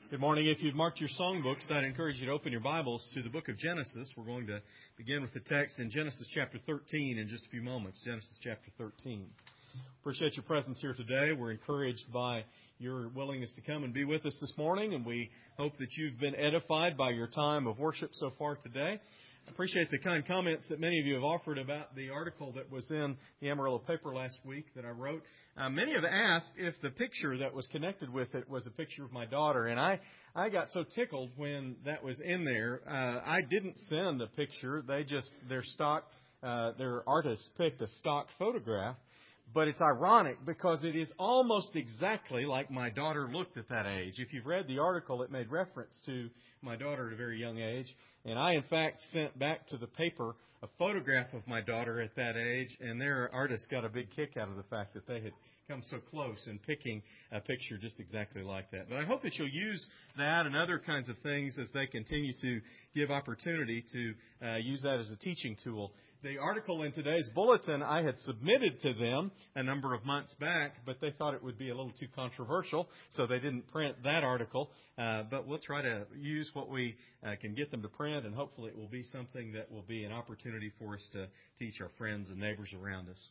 Good morning. If you've marked your songbooks, I'd encourage you to open your Bibles to the book of Genesis. We're going to begin with the text in Genesis chapter 13 in just a few moments. Genesis chapter 13. Appreciate your presence here today. We're encouraged by your willingness to come and be with us this morning, and we hope that you've been edified by your time of worship so far today. I appreciate the kind comments that many of you have offered about the article that was in the Amarillo paper last week that I wrote. Many have asked if the picture that was connected with it was a picture of my daughter, and I got so tickled when that was in there. I didn't send a picture. Their artist picked a stock photograph. But it's ironic because it is almost exactly like my daughter looked at that age. If you've read the article, it made reference to my daughter at a very young age. And I, in fact, sent back to the paper a photograph of my daughter at that age. And their artist got a big kick out of the fact that they had come so close in picking a picture just exactly like that. But I hope that you'll use that and other kinds of things as they continue to give opportunity to use that as a teaching tool. The article in today's bulletin I had submitted to them a number of months back, but they thought it would be a little too controversial, so they didn't print that article. But we'll try to use what we can get them to print, and hopefully it will be something that will be an opportunity for us to teach our friends and neighbors around us.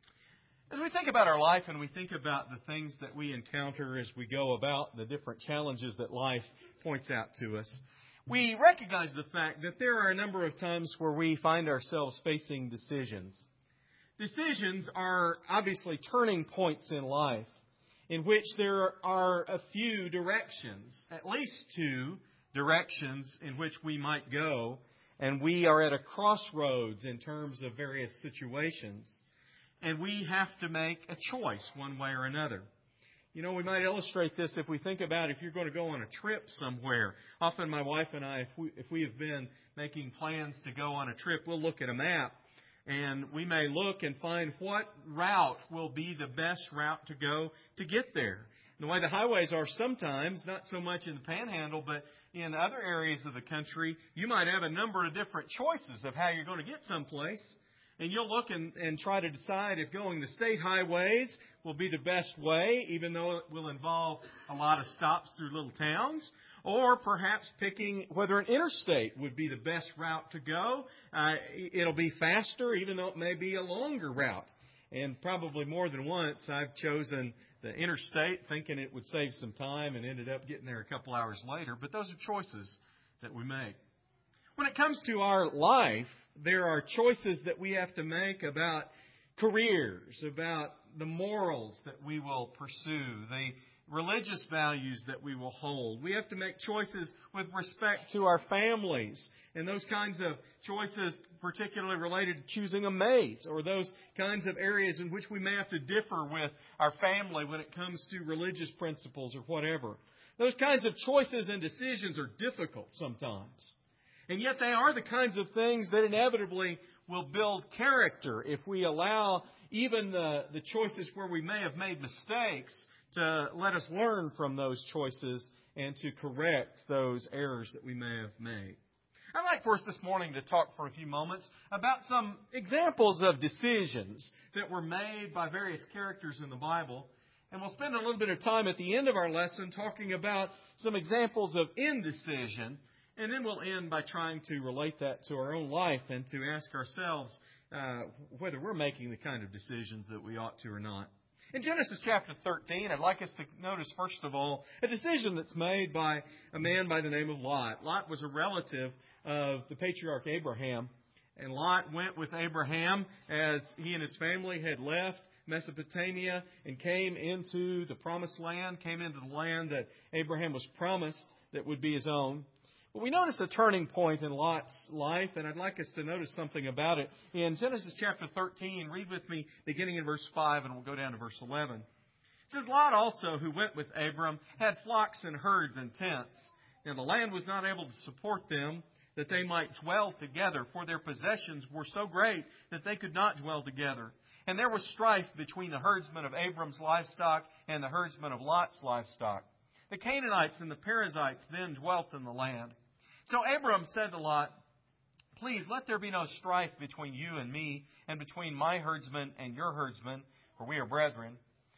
As we think about our life and we think about the things that we encounter as we go about the different challenges that life points out to us, we recognize the fact that there are a number of times where we find ourselves facing decisions. Decisions are obviously turning points in life in which there are a few directions, at least two directions in which we might go, and we are at a crossroads in terms of various situations, and we have to make a choice one way or another. You know, we might illustrate this if we think about if you're going to go on a trip somewhere. Often my wife and I, if we have been making plans to go on a trip, we'll look at a map and we may look and find what route will be the best route to go to get there. And the way the highways are sometimes, not so much in the Panhandle, but in other areas of the country, you might have a number of different choices of how you're going to get someplace. And you'll look and try to decide if going the state highways will be the best way, even though it will involve a lot of stops through little towns, or perhaps picking whether an interstate would be the best route to go. It'll be faster, even though it may be a longer route. And probably more than once, I've chosen the interstate thinking it would save some time and ended up getting there a couple hours later. But those are choices that we make. When it comes to our life, there are choices that we have to make about careers, about the morals that we will pursue, the religious values that we will hold. We have to make choices with respect to our families, and those kinds of choices particularly related to choosing a mate, or those kinds of areas in which we may have to differ with our family when it comes to religious principles or whatever. Those kinds of choices and decisions are difficult sometimes. And yet they are the kinds of things that inevitably will build character if we allow even the choices where we may have made mistakes to let us learn from those choices and to correct those errors that we may have made. I'd like for us this morning to talk for a few moments about some examples of decisions that were made by various characters in the Bible. And we'll spend a little bit of time at the end of our lesson talking about some examples of indecision. And then we'll end by trying to relate that to our own life and to ask ourselves whether we're making the kind of decisions that we ought to or not. In Genesis chapter 13, I'd like us to notice, first of all, a decision that's made by a man by the name of Lot. Lot was a relative of the patriarch Abraham. And Lot went with Abraham as he and his family had left Mesopotamia and came into the promised land, came into the land that Abraham was promised that would be his own. But we notice a turning point in Lot's life, and I'd like us to notice something about it. In Genesis chapter 13, read with me beginning in verse 5, and we'll go down to verse 11. It says, Lot also, who went with Abram, had flocks and herds and tents. And the land was not able to support them, that they might dwell together, for their possessions were so great that they could not dwell together. And there was strife between the herdsmen of Abram's livestock and the herdsmen of Lot's livestock. The Canaanites and the Perizzites then dwelt in the land. So Abram said to Lot, Please let there be no strife between you and me, and between my herdsmen and your herdsmen, for we are brethren.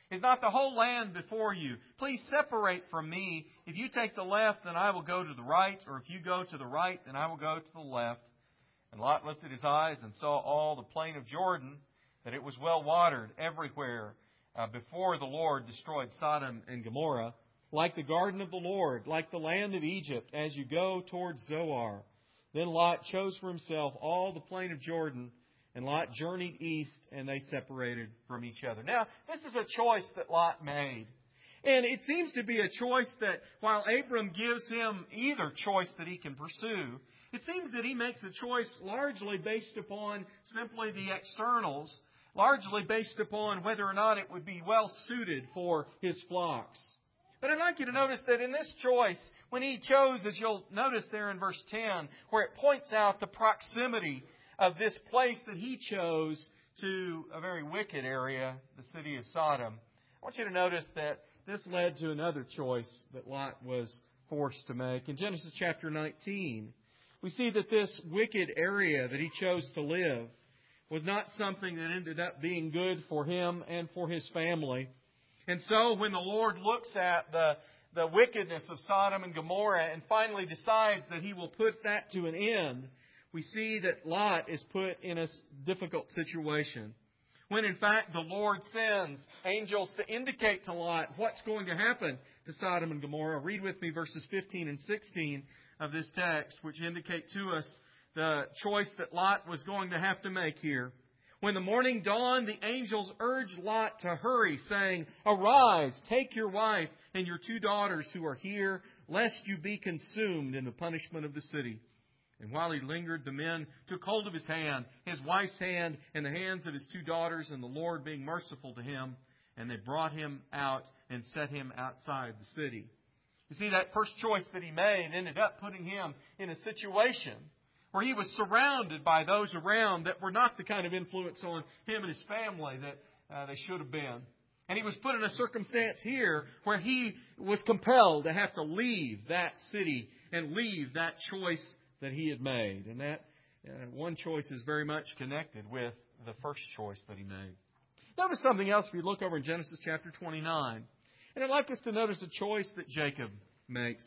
Is not the whole land before you? Please separate from me. If you take the left, then I will go to the right. Or if you go to the right, then I will go to the left. And Lot lifted his eyes and saw all the plain of Jordan, that it was well watered everywhere before the Lord destroyed Sodom and Gomorrah, like the garden of the Lord, like the land of Egypt, as you go towards Zoar. Then Lot chose for himself all the plain of Jordan, and Lot journeyed east, and they separated from each other. Now, this is a choice that Lot made. And it seems to be a choice that, while Abram gives him either choice that he can pursue, it seems that he makes a choice largely based upon simply the externals, largely based upon whether or not it would be well suited for his flocks. But I'd like you to notice that in this choice, when he chose, as you'll notice there in verse 10, where it points out the proximity of this place that he chose to a very wicked area, the city of Sodom, I want you to notice that this led to another choice that Lot was forced to make. In Genesis chapter 19, we see that this wicked area that he chose to live was not something that ended up being good for him and for his family. And so when the Lord looks at the wickedness of Sodom and Gomorrah and finally decides that He will put that to an end, we see that Lot is put in a difficult situation. When in fact the Lord sends angels to indicate to Lot what's going to happen to Sodom and Gomorrah. Read with me verses 15 and 16 of this text, which indicate to us the choice that Lot was going to have to make here. When the morning dawned, the angels urged Lot to hurry, saying, "Arise, take your wife and your 2 daughters who are here, lest you be consumed in the punishment of the city." And while he lingered, the men took hold of his hand, his wife's hand, and the hands of his 2 daughters, and the Lord being merciful to him, and they brought him out and set him outside the city. You see, that first choice that he made ended up putting him in a situation where he was surrounded by those around that were not the kind of influence on him and his family that they should have been. And he was put in a circumstance here where he was compelled to have to leave that city and leave that choice that he had made. And that one choice is very much connected with the first choice that he made. Notice something else if you look over in Genesis chapter 29. And I'd like us to notice a choice that Jacob makes.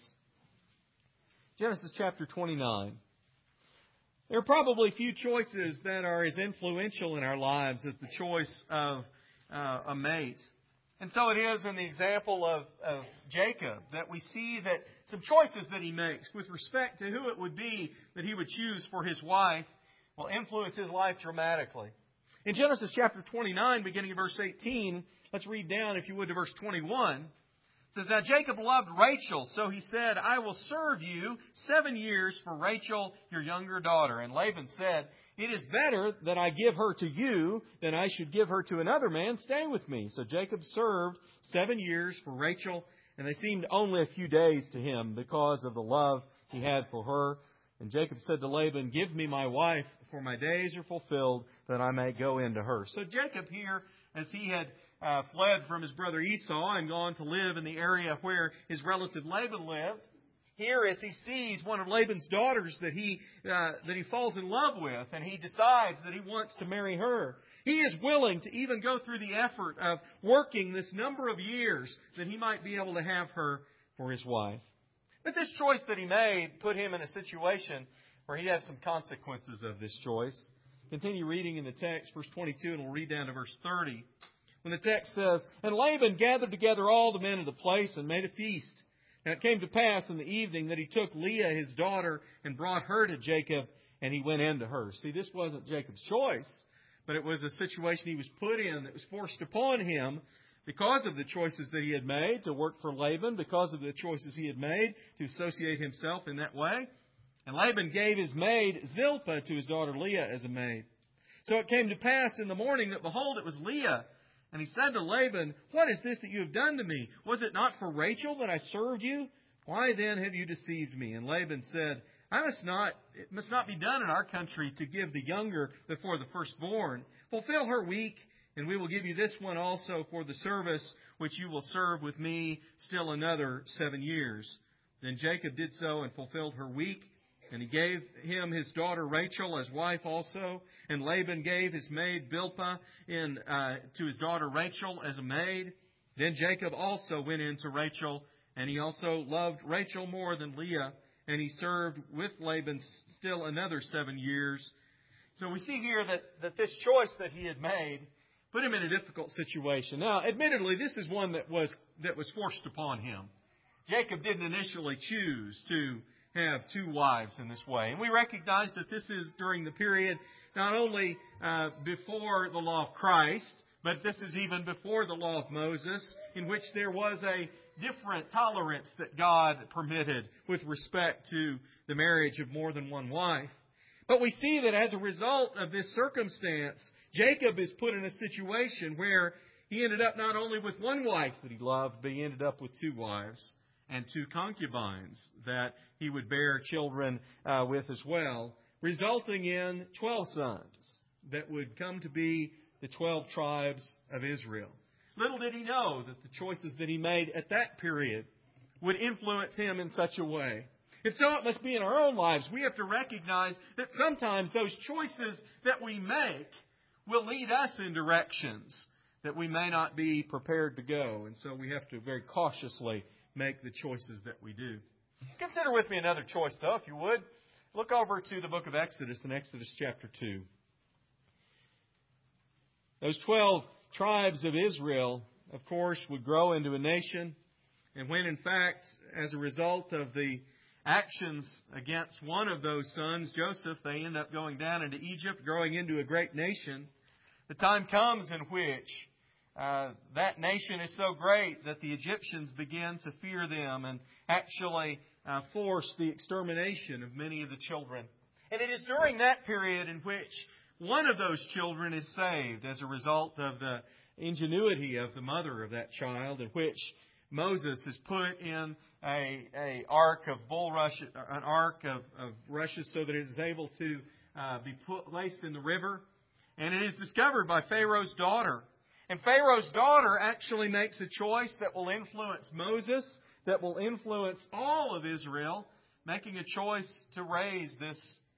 Genesis chapter 29. There are probably few choices that are as influential in our lives as the choice of a mate. And so it is in the example of Jacob that we see that some choices that he makes with respect to who it would be that he would choose for his wife will influence his life dramatically. In Genesis chapter 29, beginning in verse 18, let's read down, if you would, to verse 21. It says, "Now Jacob loved Rachel, so he said, 'I will serve you 7 years for Rachel, your younger daughter.' And Laban said, 'It is better that I give her to you than I should give her to another man. Stay with me.' So Jacob served 7 years for Rachel, and they seemed only a few days to him because of the love he had for her. And Jacob said to Laban, 'Give me my wife, for my days are fulfilled, that I may go into her.'" So Jacob here, as he had fled from his brother Esau and gone to live in the area where his relative Laban lived, here as he sees one of Laban's daughters that he falls in love with, and he decides that he wants to marry her, he is willing to even go through the effort of working this number of years that he might be able to have her for his wife. But this choice that he made put him in a situation where he had some consequences of this choice. Continue reading in the text, verse 22, and we'll read down to verse 30. When the text says, "And Laban gathered together all the men of the place and made a feast. And it came to pass in the evening that he took Leah his daughter and brought her to Jacob, and he went in to her." See, this wasn't Jacob's choice, but it was a situation he was put in that was forced upon him because of the choices that he had made to work for Laban, because of the choices he had made to associate himself in that way. And Laban gave his maid Zilpah to his daughter Leah as a maid. So it came to pass in the morning that, behold, it was Leah. And he said to Laban, "What is this that you have done to me? Was it not for Rachel that I served you? Why then have you deceived me?" And Laban said, "It must not be done in our country to give the younger before the firstborn. Fulfill her week, and we will give you this one also for the service which you will serve with me still another 7 years." Then Jacob did so and fulfilled her week. And he gave him his daughter Rachel as wife also. And Laban gave his maid Bilpah to his daughter Rachel as a maid. Then Jacob also went in to Rachel, and he also loved Rachel more than Leah, and he served with Laban still another 7 years. So we see here that this choice that he had made put him in a difficult situation. Now, admittedly, this is one that was forced upon him. Jacob didn't initially choose to have 2 wives in this way. And we recognize that this is during the period not only before the law of Christ, but this is even before the law of Moses, in which there was a different tolerance that God permitted with respect to the marriage of more than one wife. But we see that as a result of this circumstance, Jacob is put in a situation where he ended up not only with one wife that he loved, but he ended up with 2 wives and 2 concubines that he would bear children with as well, resulting in 12 sons that would come to be the 12 tribes of Israel. Little did he know that the choices that he made at that period would influence him in such a way. And so it must be in our own lives. We have to recognize that sometimes those choices that we make will lead us in directions that we may not be prepared to go. And so we have to very cautiously make the choices that we do. Consider with me another choice, though, if you would. Look over to the book of Exodus in Exodus chapter 2. Those 12 tribes of Israel, of course, would grow into a nation. And when, in fact, as a result of the actions against one of those sons, Joseph, they end up going down into Egypt, growing into a great nation, the time comes in which that nation is so great that the Egyptians begin to fear them and actually force the extermination of many of the children. And it is during that period in which one of those children is saved as a result of the ingenuity of the mother of that child, in which Moses is put in an ark of rushes so that it is able to be placed in the river. And it is discovered by Pharaoh's daughter. And Pharaoh's daughter actually makes a choice that will influence Moses, that will influence all of Israel, making a choice to raise this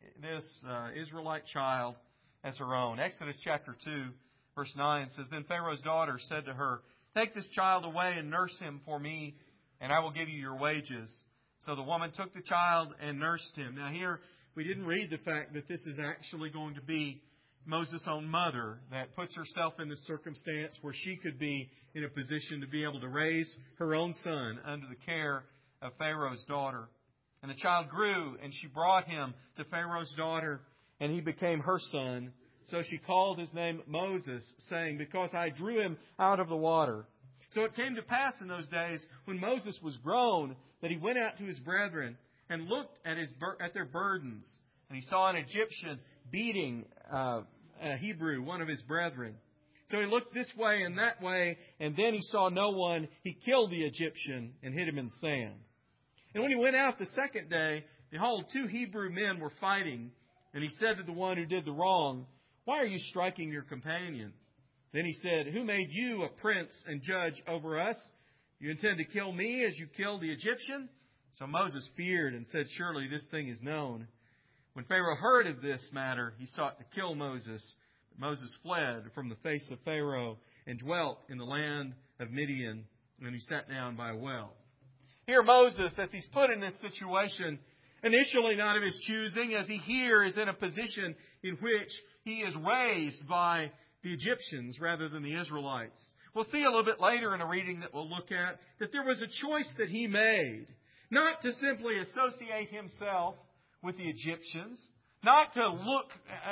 Israelite child as her own. Exodus chapter 2, verse 9 says, Then Pharaoh's daughter said to her, Take this child away and nurse him for me, and I will give you your wages. So the woman took the child and nursed him. Now here, we didn't read the fact that this is actually going to be Moses' own mother that puts herself in this circumstance where she could be in a position to be able to raise her own son under the care of Pharaoh's daughter. And the child grew, and she brought him to Pharaoh's daughter, and he became her son. So she called his name Moses, saying, Because I drew him out of the water. So it came to pass in those days, when Moses was grown, that he went out to his brethren and looked at their burdens. And he saw an Egyptian beating a Hebrew, one of his brethren. So he looked this way and that way, and then he saw no one. He killed the Egyptian and hid him in sand. And when he went out the second day, behold, 2 Hebrew men were fighting. And he said to the one who did the wrong, Why are you striking your companion? Then he said, Who made you a prince and judge over us? You intend to kill me as you killed the Egyptian? So Moses feared and said, Surely this thing is known. When Pharaoh heard of this matter, he sought to kill Moses. But Moses fled from the face of Pharaoh and dwelt in the land of Midian, and he sat down by a well. Here Moses, as he's put in this situation, initially not of his choosing, as he here is in a position in which he is raised by the Egyptians rather than the Israelites. We'll see a little bit later in a reading that we'll look at that there was a choice that he made, not to simply associate himself with the Egyptians, not to look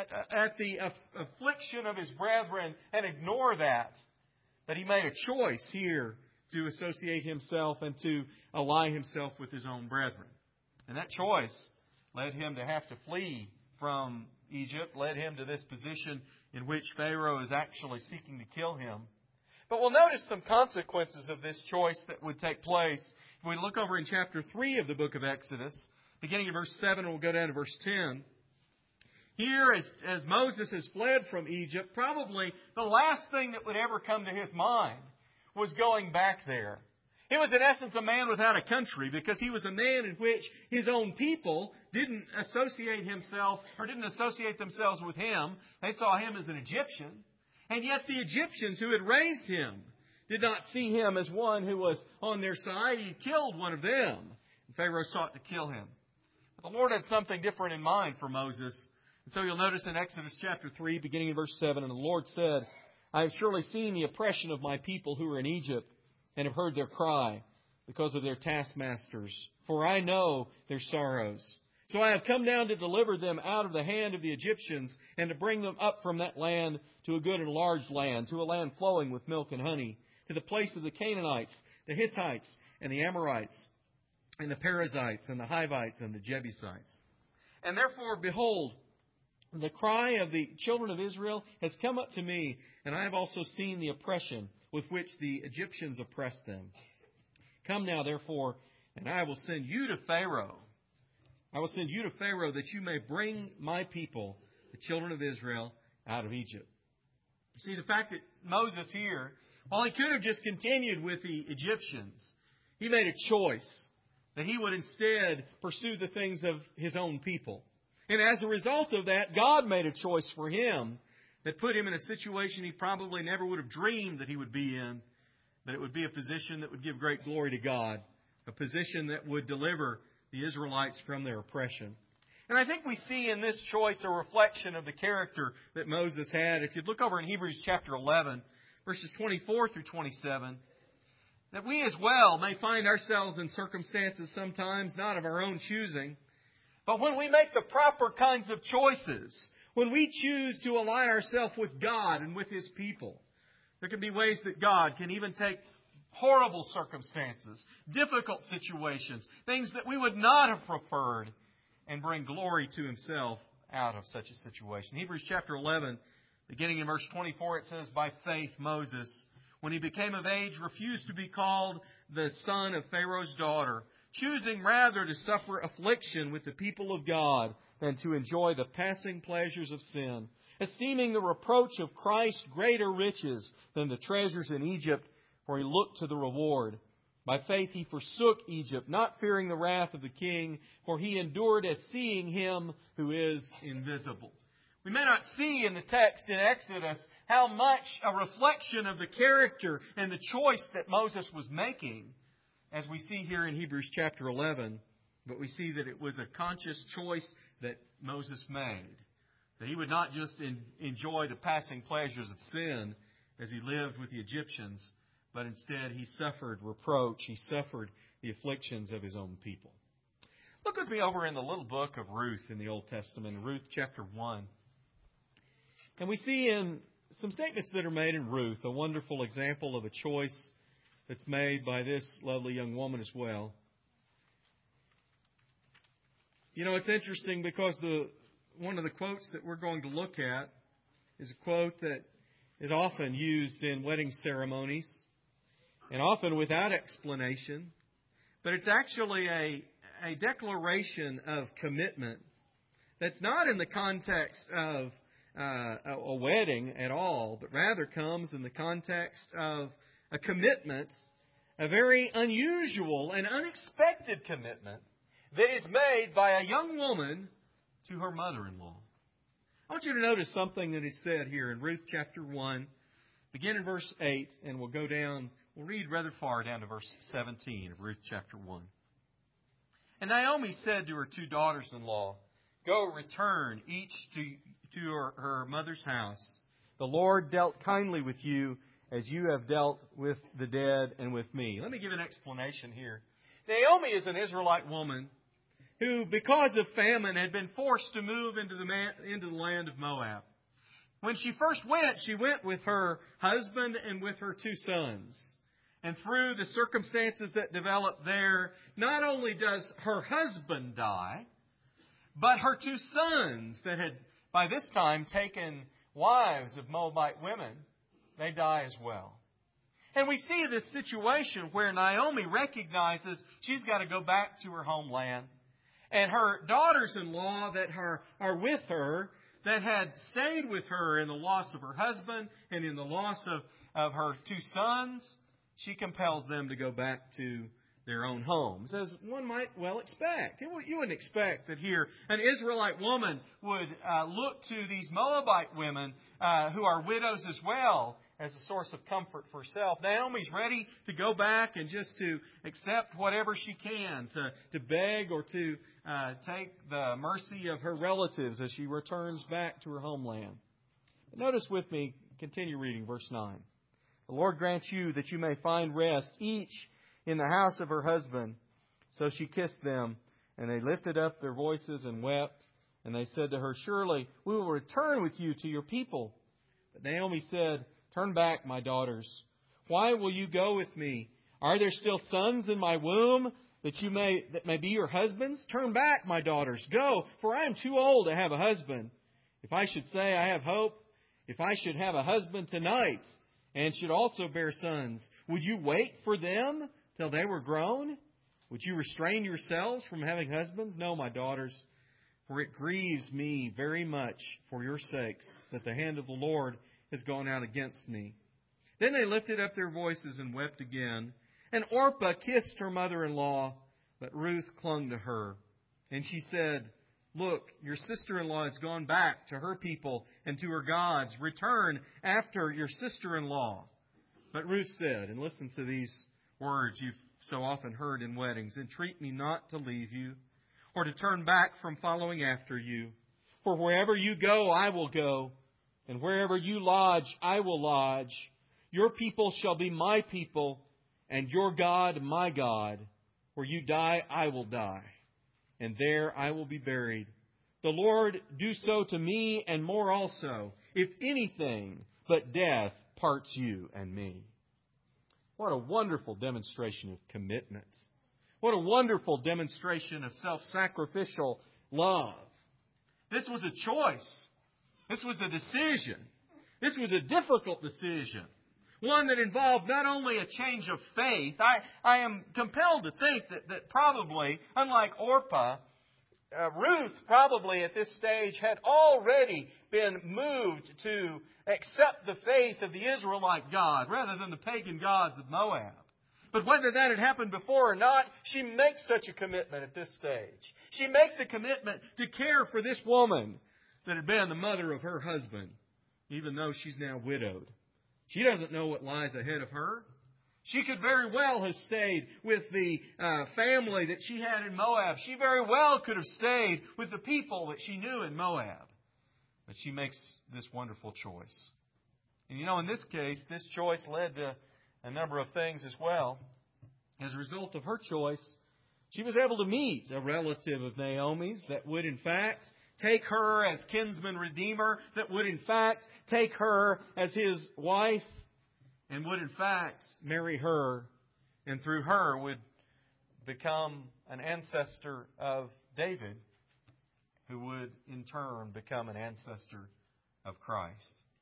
at the affliction of his brethren and ignore that, but he made a choice here to associate himself and to ally himself with his own brethren. And that choice led him to have to flee from Egypt, led him to this position in which Pharaoh is actually seeking to kill him. But we'll notice some consequences of this choice that would take place. If we look over in chapter 3 of the book of Exodus, beginning in verse 7, we'll go down to verse 10. Here, as Moses has fled from Egypt, probably the last thing that would ever come to his mind was going back there. He was in essence a man without a country, because he was a man in which his own people didn't associate themselves with him. They saw him as an Egyptian. And yet the Egyptians who had raised him did not see him as one who was on their side. He killed one of them. And Pharaoh sought to kill him. But the Lord had something different in mind for Moses. And so you'll notice in Exodus chapter 3, beginning in verse 7, and the Lord said, I have surely seen the oppression of my people who are in Egypt, and have heard their cry because of their taskmasters. For I know their sorrows. So I have come down to deliver them out of the hand of the Egyptians, and to bring them up from that land to a good and large land, to a land flowing with milk and honey, to the place of the Canaanites, the Hittites, and the Amorites, and the Perizzites, and the Hivites, and the Jebusites. And therefore, behold, the cry of the children of Israel has come up to me, and I have also seen the oppression with which the Egyptians oppressed them. Come now, therefore, and I will send you to Pharaoh. I will send you to Pharaoh that you may bring my people, the children of Israel, out of Egypt. You see, the fact that Moses here, while he could have just continued with the Egyptians, he made a choice that he would instead pursue the things of his own people. And as a result of that, God made a choice for him that put him in a situation he probably never would have dreamed that he would be in, but it would be a position that would give great glory to God, a position that would deliver the Israelites from their oppression. And I think we see in this choice a reflection of the character that Moses had. If you'd look over in Hebrews chapter 11, verses 24 through 27, that we as well may find ourselves in circumstances sometimes not of our own choosing, but when we make the proper kinds of choices, when we choose to ally ourselves with God and with His people, there can be ways that God can even take horrible circumstances, difficult situations, things that we would not have preferred, and bring glory to Himself out of such a situation. Hebrews chapter 11, beginning in verse 24, it says, By faith Moses, when he became of age, refused to be called the son of Pharaoh's daughter, choosing rather to suffer affliction with the people of God than to enjoy the passing pleasures of sin, esteeming the reproach of Christ greater riches than the treasures in Egypt, for he looked to the reward. By faith he forsook Egypt, not fearing the wrath of the king, for he endured as seeing Him who is invisible. We may not see in the text in Exodus how much a reflection of the character and the choice that Moses was making, as we see here in Hebrews chapter 11, but we see that it was a conscious choice that Moses made. That he would not just enjoy the passing pleasures of sin as he lived with the Egyptians, but instead he suffered reproach. He suffered the afflictions of his own people. Look with me over in the little book of Ruth in the Old Testament, Ruth chapter 1. And we see in some statements that are made in Ruth a wonderful example of a choice that's made by this lovely young woman as well. You know, it's interesting because one of the quotes that we're going to look at is a quote that is often used in wedding ceremonies and often without explanation. But it's actually a declaration of commitment that's not in the context of a wedding at all, but rather comes in the context of a commitment, a very unusual and unexpected commitment that is made by a young woman to her mother-in-law. I want you to notice something that is said here in Ruth chapter 1, begin in verse 8, and we'll go down, we'll read rather far down to verse 17 of Ruth chapter 1. And Naomi said to her two daughters-in-law, Go, return, each to her mother's house. The Lord dealt kindly with you as you have dealt with the dead and with me. Let me give an explanation here. Naomi is an Israelite woman who, because of famine, had been forced to move into the land of Moab. When she first went, she went with her husband and with her two sons. And through the circumstances that developed there, not only does her husband die, but her two sons that had by this time taken wives of Moabite women, they die as well. And we see this situation where Naomi recognizes she's got to go back to her homeland. And her daughters-in-law that are with her, that had stayed with her in the loss of her husband and in the loss of her two sons, she compels them to go back to their own homes, as one might well expect. You wouldn't expect that here an Israelite woman would look to these Moabite women who are widows as well as a source of comfort for herself. Naomi's ready to go back and just to accept whatever she can, to beg or to take the mercy of her relatives as she returns back to her homeland. But notice with me, continue reading verse 9. The Lord grant you that you may find rest, each in the house of her husband. So she kissed them, and they lifted up their voices and wept. And they said to her, surely we will return with you to your people. But Naomi said, turn back, my daughters. Why will you go with me? Are there still sons in my womb that may be your husbands? Turn back, my daughters. Go, for I am too old to have a husband. If I should say I have hope, if I should have a husband tonight, and should also bear sons, would you wait for them till they were grown? Would you restrain yourselves from having husbands? No, my daughters, for it grieves me very much for your sakes that the hand of the Lord has gone out against me. Then they lifted up their voices and wept again. And Orpah kissed her mother-in-law, but Ruth clung to her. And she said, look, your sister-in-law has gone back to her people and to her gods. Return after your sister-in-law. But Ruth said, and listen to these words you've so often heard in weddings, entreat me not to leave you, or to turn back from following after you. For wherever you go, I will go, and wherever you lodge, I will lodge. Your people shall be my people, and your God my God. Where you die, I will die, and there I will be buried. The Lord do so to me, and more also, if anything but death parts you and me. What a wonderful demonstration of commitment. What a wonderful demonstration of self-sacrificial love. This was a choice. This was a decision. This was a difficult decision. One that involved not only a change of faith. I am compelled to think that probably, unlike Orpah, Ruth probably at this stage had already been moved to accept the faith of the Israelite God rather than the pagan gods of Moab. But whether that had happened before or not, she makes such a commitment at this stage. She makes a commitment to care for this woman that had been the mother of her husband, even though she's now widowed. She doesn't know what lies ahead of her. She could very well have stayed with the family that she had in Moab. She very well could have stayed with the people that she knew in Moab. But she makes this wonderful choice. And in this case, this choice led to a number of things as well. As a result of her choice, she was able to meet a relative of Naomi's that would in fact take her as kinsman redeemer, that would in fact take her as his wife, and would in fact marry her, and through her would become an ancestor of David, who would in turn become an ancestor of Christ.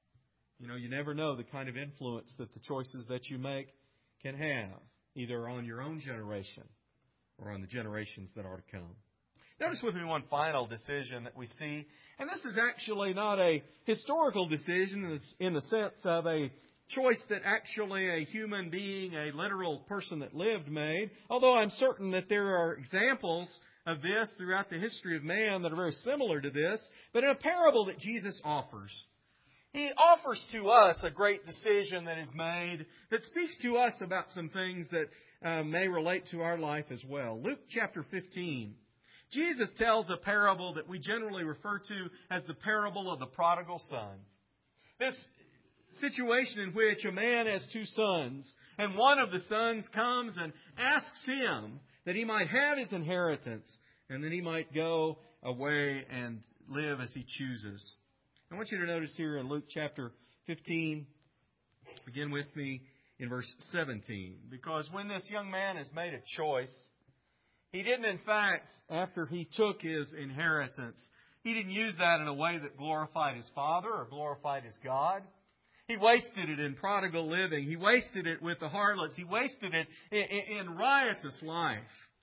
You never know the kind of influence that the choices that you make can have, either on your own generation or on the generations that are to come. Notice with me one final decision that we see. And this is actually not a historical decision in the sense of a choice that actually a human being, a literal person that lived, made. Although I'm certain that there are examples of this throughout the history of man that are very similar to this. But in a parable that Jesus offers, He offers to us a great decision that is made that speaks to us about some things that may relate to our life as well. Luke chapter 15. Jesus tells a parable that we generally refer to as the parable of the prodigal son. This situation in which a man has two sons, and one of the sons comes and asks him that he might have his inheritance, and then he might go away and live as he chooses. I want you to notice here in Luke chapter 15, begin with me in verse 17. Because when this young man has made a choice, he didn't in fact, after he took his inheritance, he didn't use that in a way that glorified his father or glorified his God. He wasted it in prodigal living. He wasted it with the harlots. He wasted it in riotous life.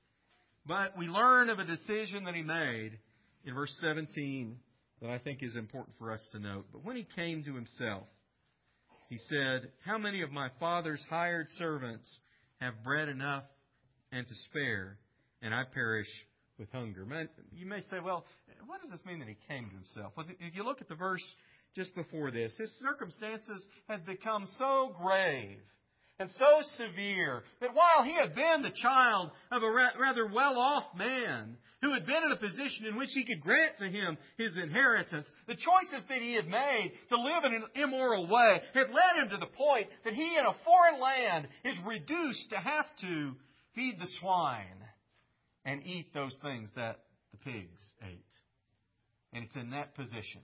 But we learn of a decision that he made in verse 17 that I think is important for us to note. But when he came to himself, he said, "How many of my father's hired servants have bread enough and to spare, and I perish with hunger?" You may say, well, what does this mean that he came to himself? Well, if you look at the verse just before this. His circumstances had become so grave and so severe that while he had been the child of a rather well-off man who had been in a position in which he could grant to him his inheritance, the choices that he had made to live in an immoral way had led him to the point that he in a foreign land is reduced to have to feed the swine and eat those things that the pigs ate. And it's in that position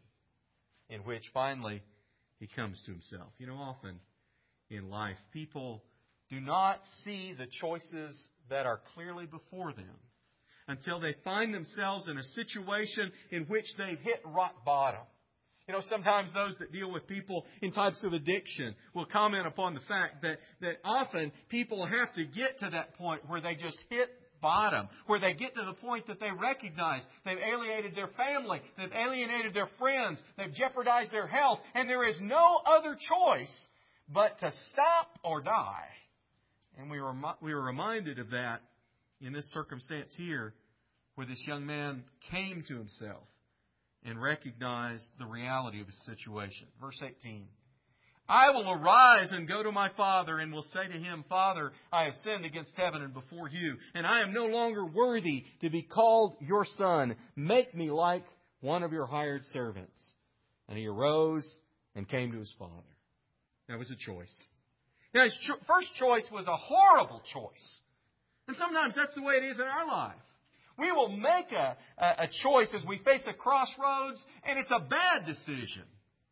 in which finally he comes to himself. You know, often in life, people do not see the choices that are clearly before them until they find themselves in a situation in which they've hit rock bottom. You know, sometimes those that deal with people in types of addiction will comment upon the fact that often people have to get to that point where they just hit bottom, where they get to the point that they recognize they've alienated their family, they've alienated their friends, they've jeopardized their health, and there is no other choice but to stop or die. And we were reminded of that in this circumstance here, where this young man came to himself and recognized the reality of his situation. Verse 18. I will arise and go to my father and will say to him, Father, I have sinned against heaven and before you, and I am no longer worthy to be called your son. Make me like one of your hired servants. And he arose and came to his father. That was a choice. Now, his first choice was a horrible choice. And sometimes that's the way it is in our life. We will make a choice as we face a crossroads, and it's a bad decision.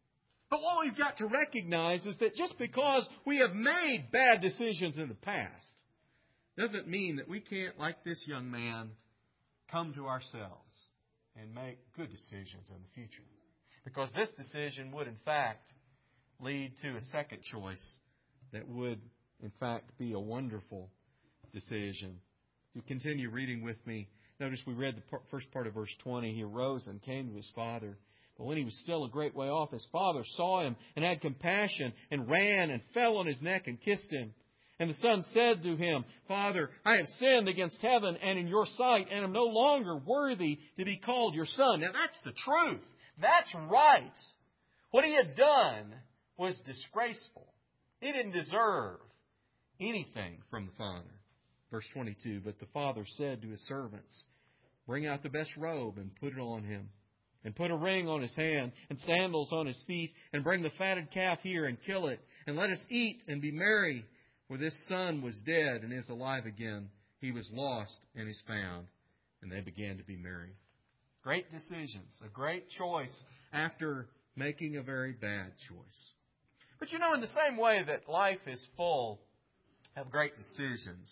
But what we've got to recognize is that just because we have made bad decisions in the past doesn't mean that we can't, like this young man, come to ourselves and make good decisions in the future. Because this decision would, in fact, lead to a second choice that would, in fact, be a wonderful decision. If you continue reading with me, notice we read the first part of verse 20. He arose and came to his father. But when he was still a great way off, his father saw him and had compassion and ran and fell on his neck and kissed him. And the son said to him, Father, I have sinned against heaven and in your sight, and am no longer worthy to be called your son. Now that's the truth. That's right. What he had done was disgraceful. He didn't deserve anything from the father. Verse 22, but the father said to his servants, Bring out the best robe and put it on him. And put a ring on his hand and sandals on his feet, and bring the fatted calf here and kill it. And let us eat and be merry. For this son was dead and is alive again. He was lost and is found. And they began to be merry. Great decisions, a great choice after making a very bad choice. But you know, in the same way that life is full of great decisions,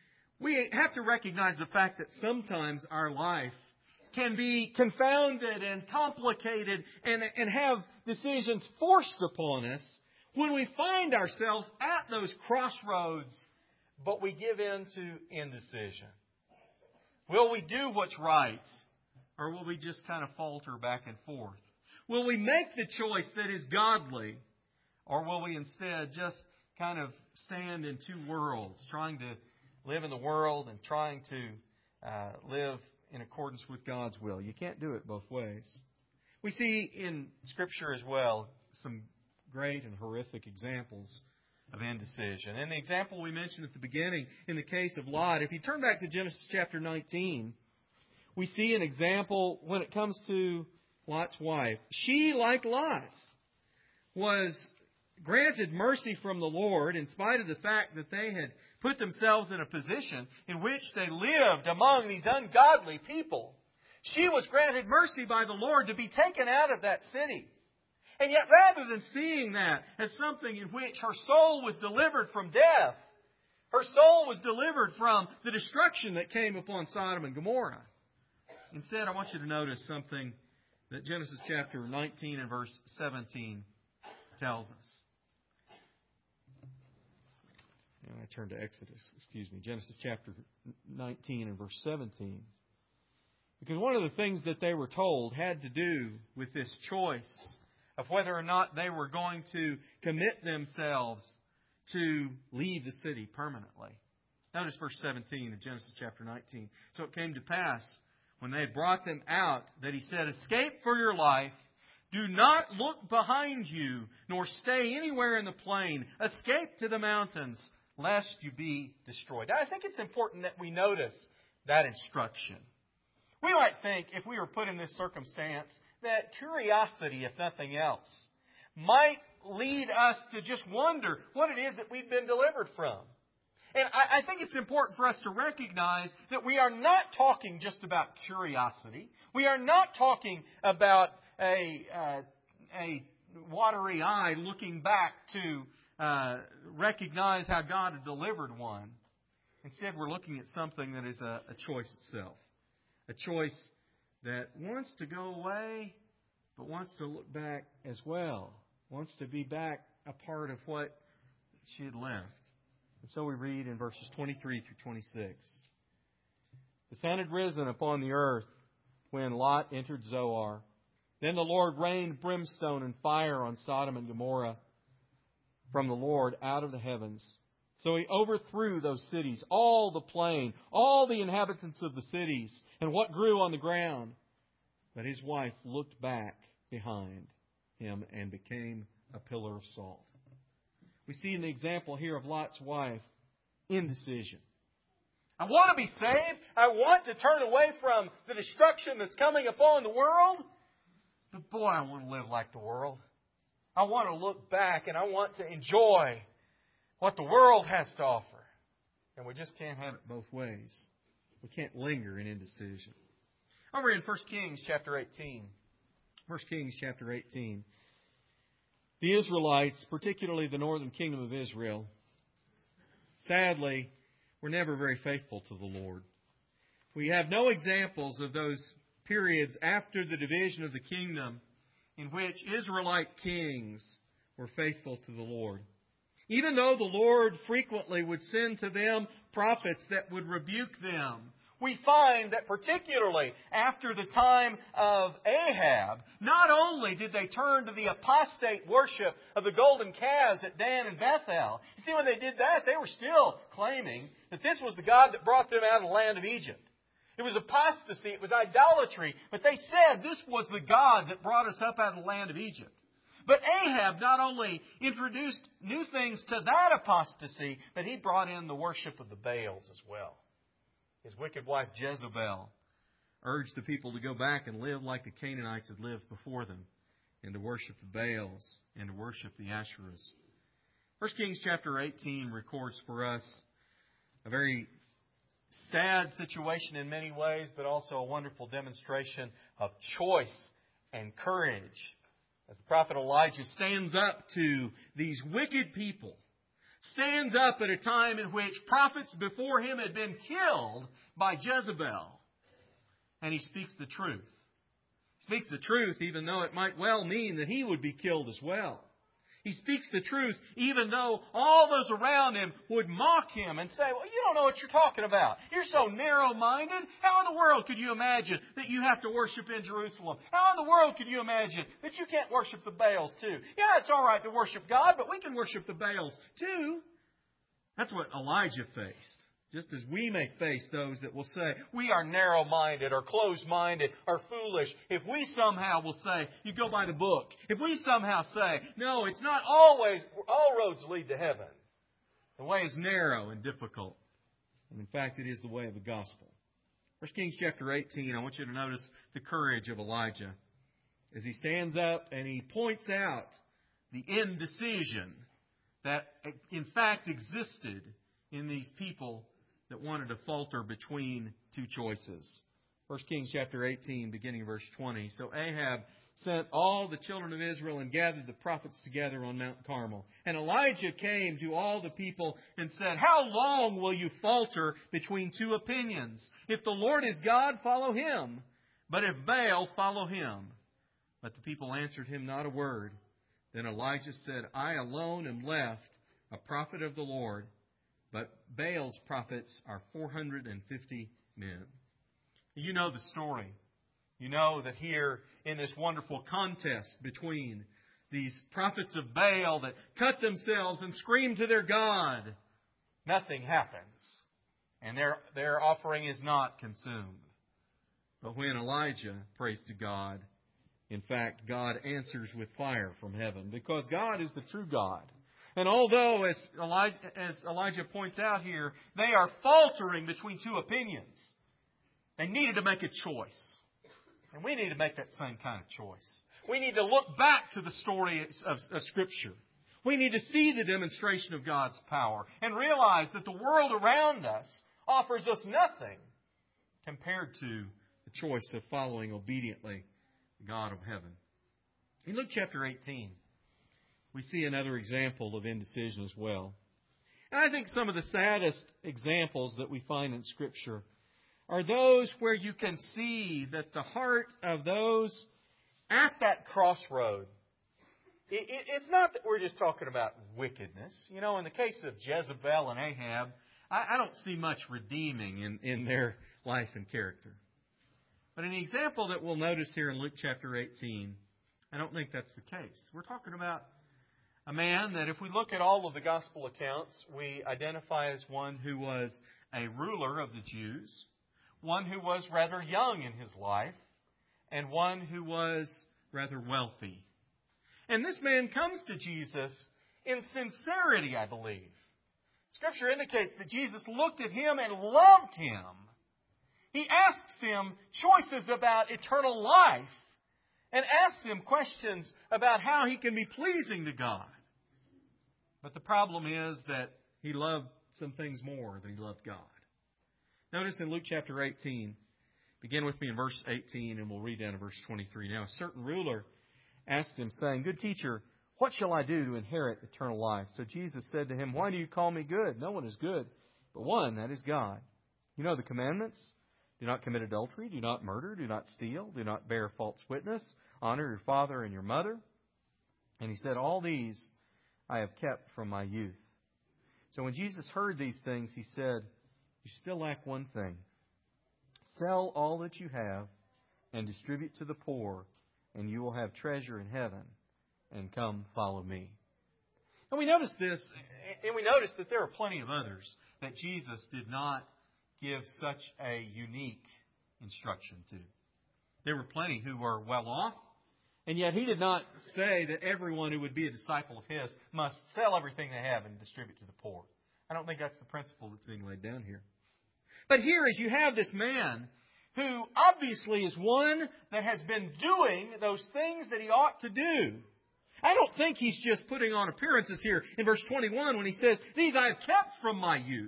we have to recognize the fact that sometimes our life can be confounded and complicated and have decisions forced upon us when we find ourselves at those crossroads, but we give in to indecision. Will we do what's right, or will we just kind of falter back and forth? Will we make the choice that is godly, or will we instead just kind of stand in two worlds, trying to live in the world and trying to live in accordance with God's will? You can't do it both ways. We see in Scripture as well some great and horrific examples of indecision. And the example we mentioned at the beginning in the case of Lot, if you turn back to Genesis chapter 19, we see an example when it comes to Lot's wife. She, like Lot, was granted mercy from the Lord in spite of the fact that they had put themselves in a position in which they lived among these ungodly people. She was granted mercy by the Lord to be taken out of that city. And yet, rather than seeing that as something in which her soul was delivered from death, her soul was delivered from the destruction that came upon Sodom and Gomorrah. Instead, I want you to notice something that Genesis chapter 19 and verse 17 tells us. I turn to Genesis chapter 19 and verse 17. Because one of the things that they were told had to do with this choice of whether or not they were going to commit themselves to leave the city permanently. Notice verse 17 of Genesis chapter 19. So it came to pass, when they had brought them out, that he said, Escape for your life. Do not look behind you, nor stay anywhere in the plain. Escape to the mountains, lest you be destroyed. Now, I think it's important that we notice that instruction. We might think, if we were put in this circumstance, that curiosity, if nothing else, might lead us to just wonder what it is that we've been delivered from. And I think it's important for us to recognize that we are not talking just about curiosity. We are not talking about a watery eye looking back to recognize how God had delivered one. Instead, we're looking at something that is a choice itself. A choice that wants to go away, but wants to look back as well. Wants to be back a part of what she had left. And so we read in verses 23 through 26. The sun had risen upon the earth when Lot entered Zoar. Then the Lord rained brimstone and fire on Sodom and Gomorrah from the Lord out of the heavens. So He overthrew those cities, all the plain, all the inhabitants of the cities, and what grew on the ground. But his wife looked back behind him and became a pillar of salt. We see an example here of Lot's wife, indecision. I want to be saved. I want to turn away from the destruction that's coming upon the world. But boy, I want to live like the world. I want to look back and I want to enjoy what the world has to offer. And we just can't have it both ways. We can't linger in indecision. Over in 1 Kings chapter 18. 1 Kings chapter 18. The Israelites, particularly the northern kingdom of Israel, sadly, were never very faithful to the Lord. We have no examples of those periods after the division of the kingdom in which Israelite kings were faithful to the Lord. Even though the Lord frequently would send to them prophets that would rebuke them, we find that particularly after the time of Ahab, not only did they turn to the apostate worship of the golden calves at Dan and Bethel. You see, when they did that, they were still claiming that this was the God that brought them out of the land of Egypt. It was apostasy, it was idolatry, but they said this was the God that brought us up out of the land of Egypt. But Ahab not only introduced new things to that apostasy, but he brought in the worship of the Baals as well. His wicked wife Jezebel urged the people to go back and live like the Canaanites had lived before them, and to worship the Baals and to worship the Asherahs. 1 Kings chapter 18 records for us a very sad situation in many ways, but also a wonderful demonstration of choice and courage. As the prophet Elijah stands up to these wicked people, stands up at a time in which prophets before him had been killed by Jezebel, and he speaks the truth. He speaks the truth even though it might well mean that he would be killed as well. He speaks the truth even though all those around him would mock him and say, well, you don't know what you're talking about. You're so narrow-minded. How in the world could you imagine that you have to worship in Jerusalem? How in the world could you imagine that you can't worship the Baals too? Yeah, it's all right to worship God, but we can worship the Baals too. That's what Elijah faced. Just as we may face those that will say, we are narrow-minded or closed-minded or foolish. If we somehow will say, you go by the book. If we somehow say, no, it's not always, all roads lead to heaven. The way is narrow and difficult. And in fact, it is the way of the gospel. 1 Kings chapter 18, I want you to notice the courage of Elijah. As he stands up and he points out the indecision that in fact existed in these people that wanted to falter between two choices. 1 Kings chapter 18, beginning of verse 20. So Ahab sent all the children of Israel and gathered the prophets together on Mount Carmel. And Elijah came to all the people and said, how long will you falter between two opinions? If the Lord is God, follow Him. But if Baal, follow him. But the people answered him not a word. Then Elijah said, I alone am left, a prophet of the Lord. But Baal's prophets are 450 men. You know the story. You know that here in this wonderful contest between these prophets of Baal that cut themselves and scream to their God, nothing happens. And their offering is not consumed. But when Elijah prays to God, In fact, God answers with fire from heaven because God is the true God. And although, as Elijah points out here, they are faltering between two opinions, they needed to make a choice. And we need to make that same kind of choice. We need to look back to the story of Scripture. We need to see the demonstration of God's power and realize that the world around us offers us nothing compared to the choice of following obediently the God of heaven. In Luke chapter 18, we see another example of indecision as well. And I think some of the saddest examples that we find in Scripture are those where you can see that the heart of those at that crossroad, it's not that we're just talking about wickedness. You know, in the case of Jezebel and Ahab, I don't see much redeeming in their life and character. But in the example that we'll notice here in Luke chapter 18, I don't think that's the case. We're talking about a man that if we look at all of the gospel accounts, we identify as one who was a ruler of the Jews, one who was rather young in his life, and one who was rather wealthy. And this man comes to Jesus in sincerity, I believe. Scripture indicates that Jesus looked at him and loved him. He asks him choices about eternal life and asks him questions about how he can be pleasing to God. But the problem is that he loved some things more than he loved God. Notice in Luke chapter 18, begin with me in verse 18 and we'll read down to verse 23. Now, a certain ruler asked him, saying, Good teacher, what shall I do to inherit eternal life? So Jesus said to him, Why do you call me good? No one is good, but one, that is God. You know the commandments. Do not commit adultery. Do not murder. Do not steal. Do not bear false witness. Honor your father and your mother. And he said, All these I have kept from my youth. So when Jesus heard these things, he said, You still lack one thing. Sell all that you have and distribute to the poor, and you will have treasure in heaven. And come follow me. And we notice this, and we notice that there are plenty of others that Jesus did not give such a unique instruction to. There were plenty who were well off, and yet He did not say that everyone who would be a disciple of His must sell everything they have and distribute to the poor. I don't think that's the principle that's being laid down here. But here, as you have this man who obviously is one that has been doing those things that he ought to do. I don't think he's just putting on appearances here in verse 21 when he says, These I have kept from my youth.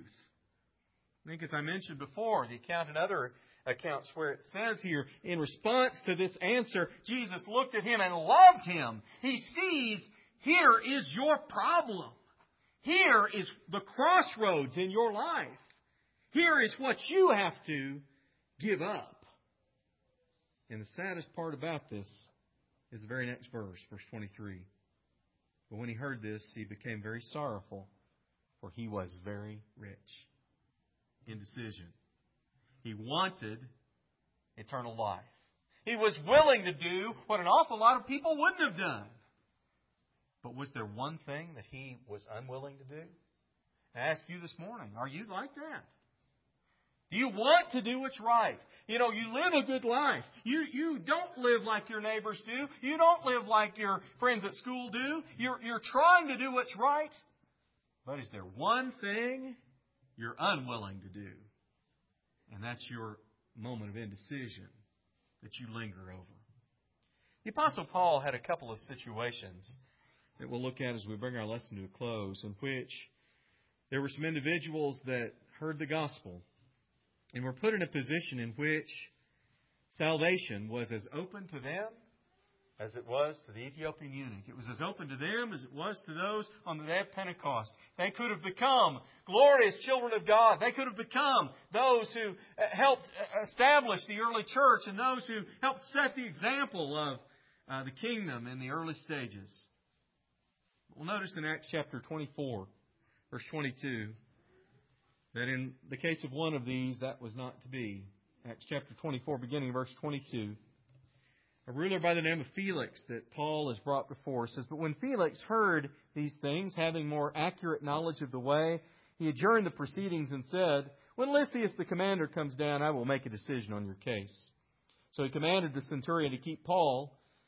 I think as I mentioned before, the account in other accounts where it says here, in response to this answer, Jesus looked at him and loved him. He sees, here is your problem. Here is the crossroads in your life. Here is what you have to give up. And the saddest part about this is the very next verse, verse 23. But when he heard this, he became very sorrowful, for he was very rich. Indecision. He wanted eternal life. He was willing to do what an awful lot of people wouldn't have done. But was there one thing that he was unwilling to do? I ask you this morning, are you like that? Do you want to do what's right? You know, you live a good life. You don't live like your neighbors do. You don't live like your friends at school do. You're trying to do what's right. But is there one thing you're unwilling to do? And that's your moment of indecision that you linger over. The Apostle Paul had a couple of situations that we'll look at as we bring our lesson to a close, in which there were some individuals that heard the gospel and were put in a position in which salvation was as open to them as it was to the Ethiopian eunuch. It was as open to them as it was to those on the day of Pentecost. They could have become glorious children of God. They could have become those who helped establish the early church and those who helped set the example of the kingdom in the early stages. We'll notice in Acts chapter 24, verse 22, that in the case of one of these, that was not to be. Acts chapter 24, beginning verse 22. A ruler by the name of Felix that Paul has brought before says, But when Felix heard these things, having more accurate knowledge of the way, he adjourned the proceedings and said, When Lysias the commander comes down, I will make a decision on your case. So he commanded the centurion to keep Paul,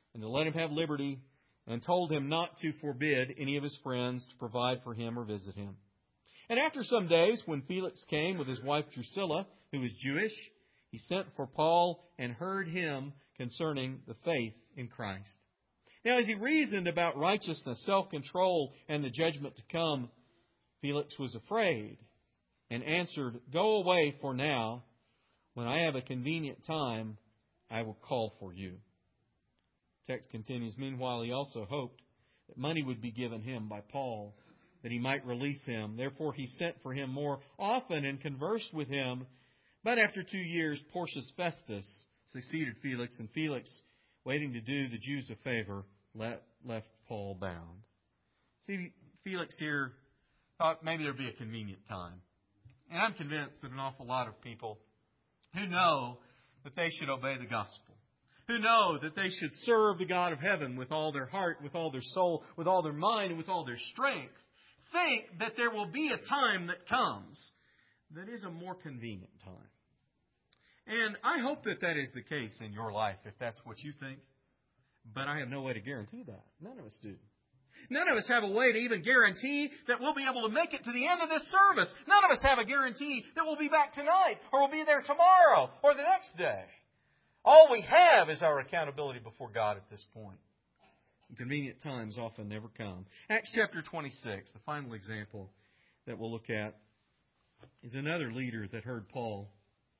and to let him have liberty, and told him not to forbid any of his friends to provide for him or visit him. And after some days, when Felix came with his wife Drusilla, who was Jewish, he sent for Paul and heard him concerning the faith in Christ. Now, as he reasoned about righteousness, self-control, and the judgment to come, Felix was afraid and answered, "Go away for now. When I have a convenient time, I will call for you." The text continues, "Meanwhile, he also hoped that money would be given him by Paul, that he might release him. Therefore he sent for him more often and conversed with him. But after 2 years, Porcius Festus succeeded Felix, and Felix, waiting to do the Jews a favor, left Paul bound." See, Felix here thought maybe there'd be a convenient time. And I'm convinced that an awful lot of people who know that they should obey the gospel, who know that they should serve the God of heaven with all their heart, with all their soul, with all their mind, and with all their strength, think that there will be a time that comes that is a more convenient time. And I hope that that is the case in your life, if that's what you think. But I have no way to guarantee that. None of us do. None of us have a way to even guarantee that we'll be able to make it to the end of this service. None of us have a guarantee that we'll be back tonight, or we'll be there tomorrow, or the next day. All we have is our accountability before God at this point. Convenient times often never come. Acts chapter 26, the final example that we'll look at, is another leader that heard Paul.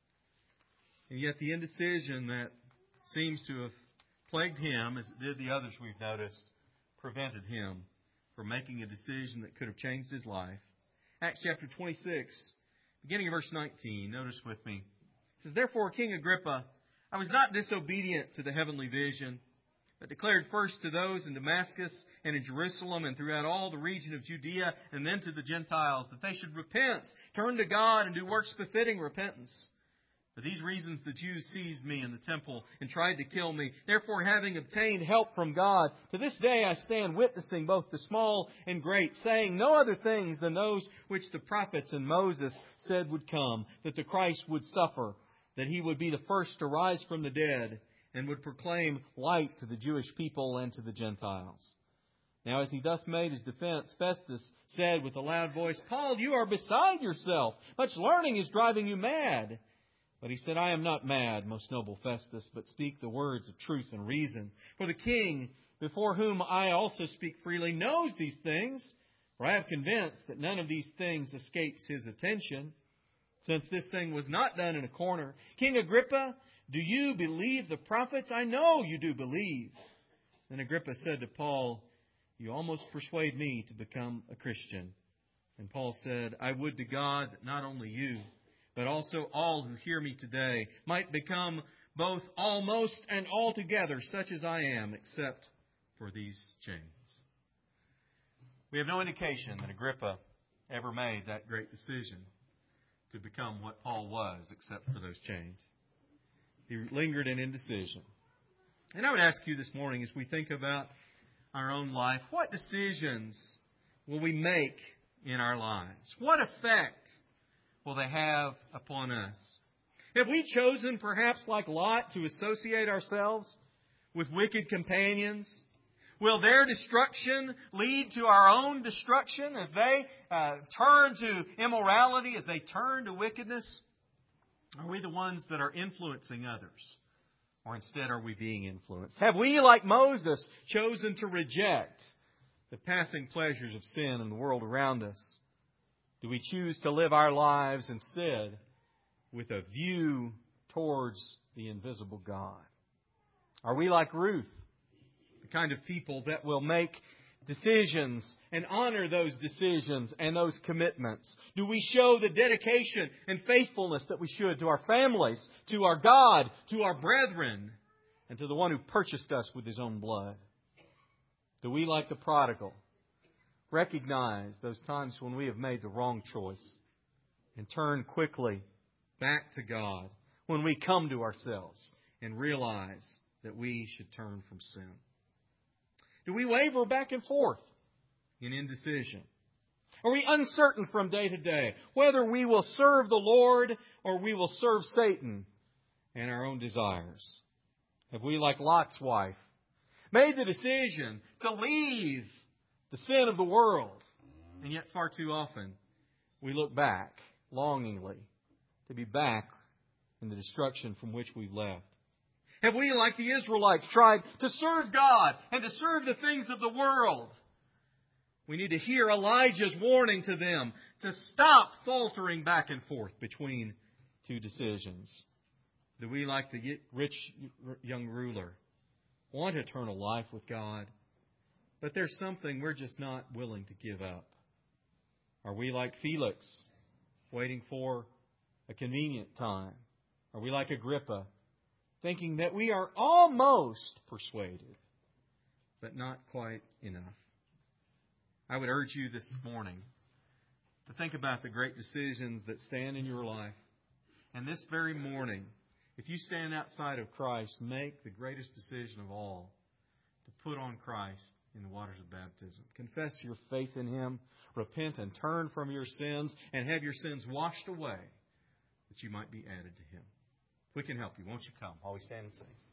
And yet the indecision that seems to have plagued him, as it did the others we've noticed, prevented him from making a decision that could have changed his life. Acts chapter 26, beginning of verse 19, notice with me. It says, "Therefore, King Agrippa, I was not disobedient to the heavenly vision, but declared first to those in Damascus and in Jerusalem and throughout all the region of Judea and then to the Gentiles, that they should repent, turn to God, and do works befitting repentance. For these reasons the Jews seized me in the temple and tried to kill me. Therefore, having obtained help from God, to this day I stand witnessing both the small and great, saying no other things than those which the prophets and Moses said would come, that the Christ would suffer, that He would be the first to rise from the dead, and would proclaim light to the Jewish people and to the Gentiles." Now as he thus made his defense, Festus said with a loud voice, "Paul, you are beside yourself. Much learning is driving you mad." But he said, "I am not mad, most noble Festus, but speak the words of truth and reason. For the king, before whom I also speak freely, knows these things. For I am convinced that none of these things escapes his attention, since this thing was not done in a corner. King Agrippa, do you believe the prophets? I know you do believe." Then Agrippa said to Paul, "You almost persuade me to become a Christian." And Paul said, "I would to God that not only you, but also all who hear me today might become both almost and altogether such as I am, except for these chains." We have no indication that Agrippa ever made that great decision to become what Paul was, except for those chains. He lingered in indecision. And I would ask you this morning, as we think about our own life, what decisions will we make in our lives? What effect will they have upon us? Have we chosen, perhaps like Lot, to associate ourselves with wicked companions? Will their destruction lead to our own destruction as they turn to immorality, as they turn to wickedness? Are we the ones that are influencing others? Or instead are we being influenced? Have we, like Moses, chosen to reject the passing pleasures of sin in the world around us? Do we choose to live our lives instead with a view towards the invisible God? Are we like Ruth, the kind of people that will make decisions and honor those decisions and those commitments? Do we show the dedication and faithfulness that we should to our families, to our God, to our brethren, and to the one who purchased us with His own blood? Do we, like the prodigal, recognize those times when we have made the wrong choice and turn quickly back to God when we come to ourselves and realize that we should turn from sin? Do we waver back and forth in indecision? Are we uncertain from day to day whether we will serve the Lord or we will serve Satan and our own desires? Have we, like Lot's wife, made the decision to leave the sin of the world. And yet far too often we look back longingly to be back in the destruction from which we've left. Have we, like the Israelites, tried to serve God and to serve the things of the world? We need to hear Elijah's warning to them to stop faltering back and forth between two decisions. Do we, like the rich young ruler, want eternal life with God, but there's something we're just not willing to give up? Are we like Felix, waiting for a convenient time? Are we like Agrippa, thinking that we are almost persuaded, but not quite enough? I would urge you this morning to think about the great decisions that stand in your life. And this very morning, if you stand outside of Christ, make the greatest decision of all, to put on Christ in the waters of baptism. Confess your faith in Him, repent and turn from your sins, and have your sins washed away, that you might be added to Him. If we can help you, won't you come while we stand and sing?